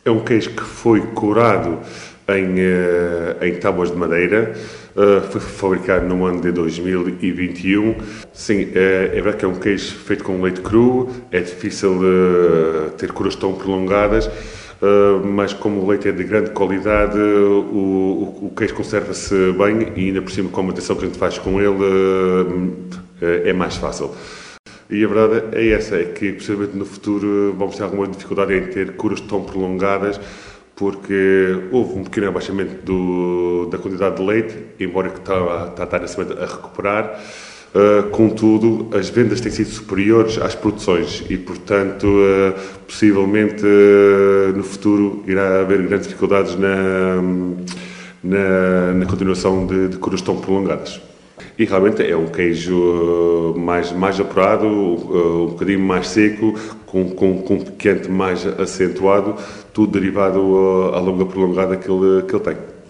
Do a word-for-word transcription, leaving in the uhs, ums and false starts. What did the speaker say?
É um queijo que foi curado em, uh, em tábuas de madeira, uh, foi fabricado no ano de dois mil e vinte e um. Sim, uh, é verdade que é um queijo feito com leite cru, é difícil uh, ter curas tão prolongadas, uh, mas como o leite é de grande qualidade, uh, o, o queijo conserva-se bem e ainda por cima com a manutenção que a gente faz com ele uh, uh, é mais fácil. E a verdade é essa, é que possivelmente no futuro vamos ter alguma dificuldade em ter curas tão prolongadas, porque houve um pequeno abaixamento do, da quantidade de leite, embora que está, está, está nesse momento a recuperar. Uh, contudo, as vendas têm sido superiores às produções e, portanto, uh, possivelmente uh, no futuro irá haver grandes dificuldades na, na, na continuação de, de curas tão prolongadas. E realmente é um queijo mais, mais apurado, um bocadinho mais seco, com, com, com um picante mais acentuado, tudo derivado à longa prolongada que ele, que ele tem.